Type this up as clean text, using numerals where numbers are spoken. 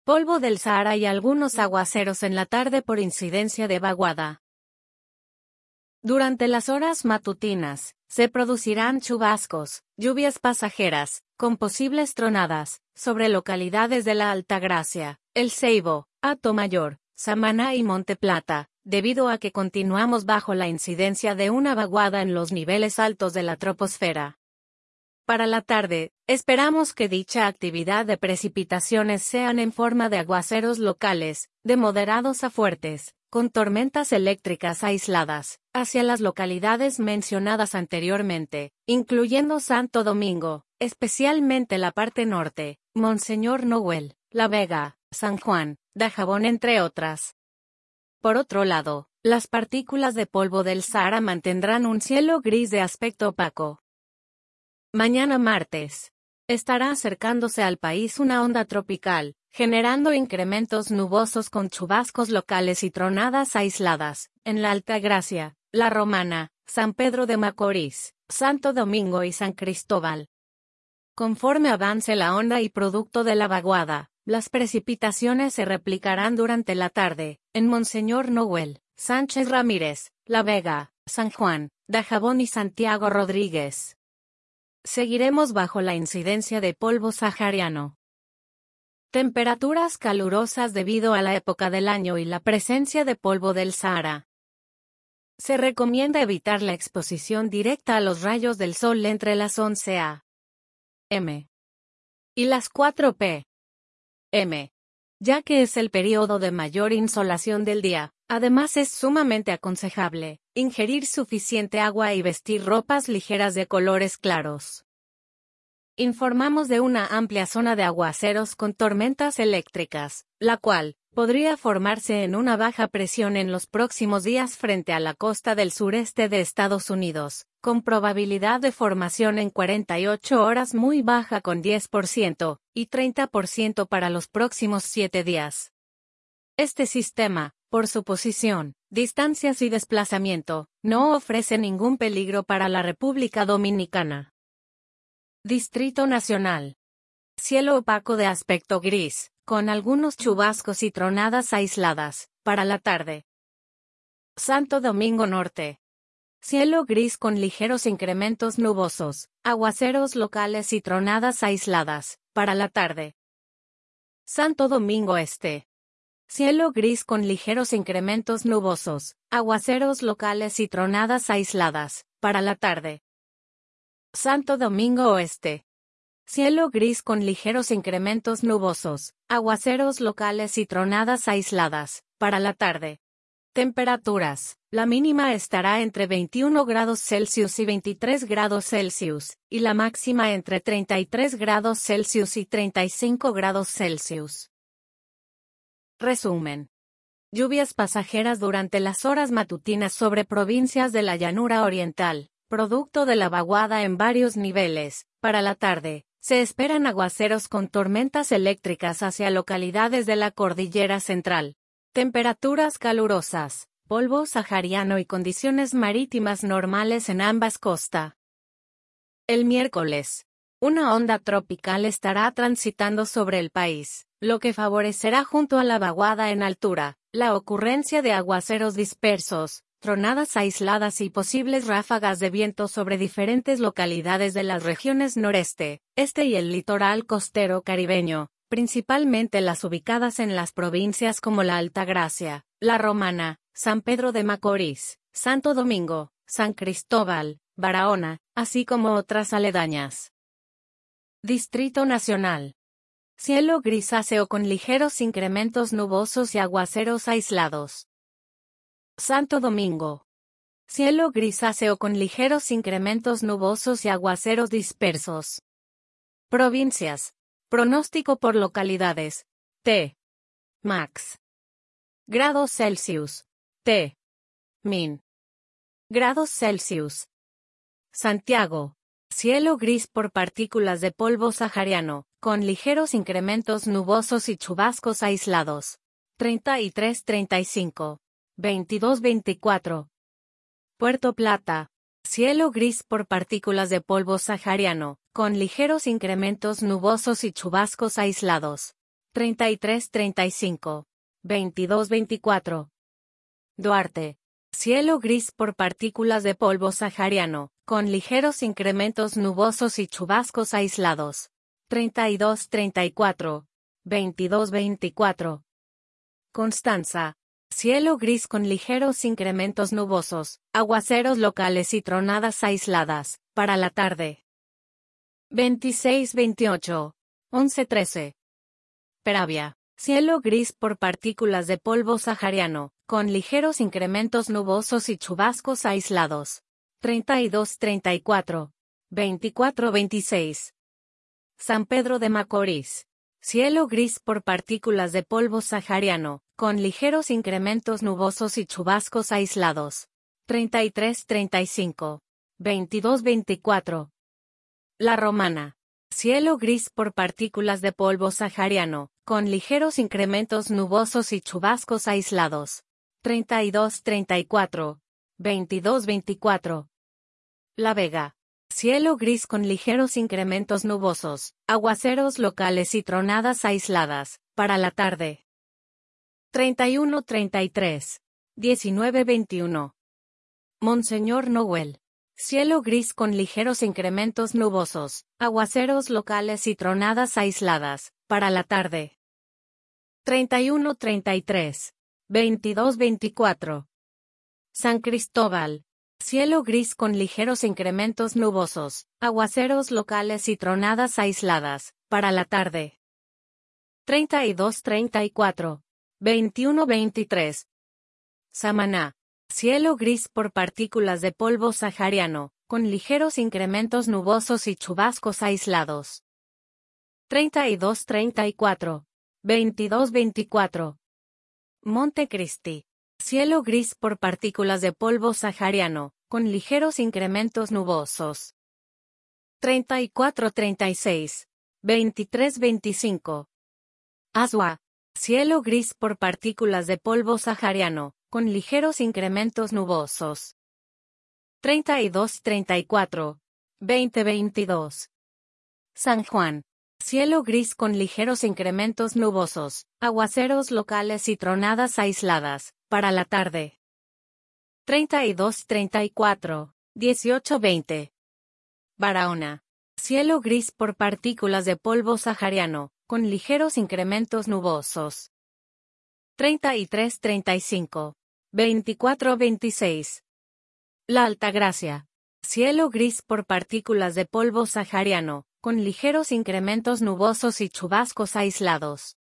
Polvo del Sahara y algunos aguaceros en la tarde por incidencia de vaguada. Durante las horas matutinas, se producirán chubascos, lluvias pasajeras, con posibles tronadas, sobre localidades de la Altagracia, El Ceibo, Atomayor, Samaná y Monte Plata, debido a que continuamos bajo la incidencia de una vaguada en los niveles altos de la troposfera. Para la tarde, esperamos que dicha actividad de precipitaciones sean en forma de aguaceros locales, de moderados a fuertes, con tormentas eléctricas aisladas, hacia las localidades mencionadas anteriormente, incluyendo Santo Domingo, especialmente la parte norte, Monseñor Noel, La Vega, San Juan, Dajabón entre otras. Por otro lado, las partículas de polvo del Sahara mantendrán un cielo gris de aspecto opaco. Mañana martes. Estará acercándose al país una onda tropical, generando incrementos nubosos con chubascos locales y tronadas aisladas, en la Altagracia, La Romana, San Pedro de Macorís, Santo Domingo y San Cristóbal. Conforme avance la onda y producto de la vaguada, las precipitaciones se replicarán durante la tarde, en Monseñor Noel, Sánchez Ramírez, La Vega, San Juan, Dajabón y Santiago Rodríguez. Seguiremos bajo la incidencia de polvo sahariano. Temperaturas calurosas debido a la época del año y la presencia de polvo del Sahara. Se recomienda evitar la exposición directa a los rayos del sol entre las 11 a.m. y las 4 p.m., ya que es el periodo de mayor insolación del día. Además es sumamente aconsejable ingerir suficiente agua y vestir ropas ligeras de colores claros. Informamos de una amplia zona de aguaceros con tormentas eléctricas, la cual podría formarse en una baja presión en los próximos días frente a la costa del sureste de Estados Unidos, con probabilidad de formación en 48 horas muy baja con 10% y 30% para los próximos 7 días. Este sistema, por su posición, distancias y desplazamiento, no ofrece ningún peligro para la República Dominicana. Distrito Nacional. Cielo opaco de aspecto gris, con algunos chubascos y tronadas aisladas, para la tarde. Santo Domingo Norte. Cielo gris con ligeros incrementos nubosos, aguaceros locales y tronadas aisladas, para la tarde. Santo Domingo Este. Cielo gris con ligeros incrementos nubosos, aguaceros locales y tronadas aisladas, para la tarde. Santo Domingo Oeste. Cielo gris con ligeros incrementos nubosos, aguaceros locales y tronadas aisladas, para la tarde. Temperaturas. La mínima estará entre 21 grados Celsius y 23 grados Celsius, y la máxima entre 33 grados Celsius y 35 grados Celsius. Resumen. Lluvias pasajeras durante las horas matutinas sobre provincias de la llanura oriental, producto de la vaguada en varios niveles. Para la tarde, se esperan aguaceros con tormentas eléctricas hacia localidades de la cordillera central. Temperaturas calurosas, polvo sahariano y condiciones marítimas normales en ambas costas. El miércoles, una onda tropical estará transitando sobre el país, lo que favorecerá junto a la vaguada en altura, la ocurrencia de aguaceros dispersos, tronadas aisladas y posibles ráfagas de viento sobre diferentes localidades de las regiones noreste, este y el litoral costero caribeño, principalmente las ubicadas en las provincias como la Altagracia, La Romana, San Pedro de Macorís, Santo Domingo, San Cristóbal, Barahona, así como otras aledañas. Distrito Nacional. Cielo grisáceo con ligeros incrementos nubosos y aguaceros aislados. Santo Domingo. Cielo grisáceo con ligeros incrementos nubosos y aguaceros dispersos. Provincias. Pronóstico por localidades. T. Max. Grados Celsius. T. Min. Grados Celsius. Santiago. Cielo gris por partículas de polvo sahariano, con ligeros incrementos nubosos y chubascos aislados. 33-35. 22-24. Puerto Plata. Cielo gris por partículas de polvo sahariano, con ligeros incrementos nubosos y chubascos aislados. 33-35. 22-24. Duarte. Cielo gris por partículas de polvo sahariano, con ligeros incrementos nubosos y chubascos aislados. 32-34. 22-24. Constanza. Cielo gris con ligeros incrementos nubosos, aguaceros locales y tronadas aisladas, para la tarde. 26-28. 11-13. Peravia. Cielo gris por partículas de polvo sahariano, con ligeros incrementos nubosos y chubascos aislados. 32-34. 24-26. San Pedro de Macorís. Cielo gris por partículas de polvo sahariano, con ligeros incrementos nubosos y chubascos aislados. 33-35. 22-24. La Romana. Cielo gris por partículas de polvo sahariano, con ligeros incrementos nubosos y chubascos aislados. 32-34. 22-24. La Vega. Cielo gris con ligeros incrementos nubosos, aguaceros locales y tronadas aisladas, para la tarde. 31-33. 19-21. Monseñor Noel. Cielo gris con ligeros incrementos nubosos, aguaceros locales y tronadas aisladas, para la tarde. 31-33. 22-24. San Cristóbal. Cielo gris con ligeros incrementos nubosos, aguaceros locales y tronadas aisladas, para la tarde. 32-34. 21-23. Samaná. Cielo gris por partículas de polvo sahariano, con ligeros incrementos nubosos y chubascos aislados. 32-34. 22-24. Montecristi. Cielo gris por partículas de polvo sahariano, con ligeros incrementos nubosos. 34-36. 23-25. Asua. Cielo gris por partículas de polvo sahariano, con ligeros incrementos nubosos. 32-34. 20-22. San Juan. Cielo gris con ligeros incrementos nubosos, aguaceros locales y tronadas aisladas, para la tarde. 32-34. 18-20. Barahona. Cielo gris por partículas de polvo sahariano, con ligeros incrementos nubosos. 33-35. 24-26. La Altagracia. Cielo gris por partículas de polvo sahariano, con ligeros incrementos nubosos y chubascos aislados.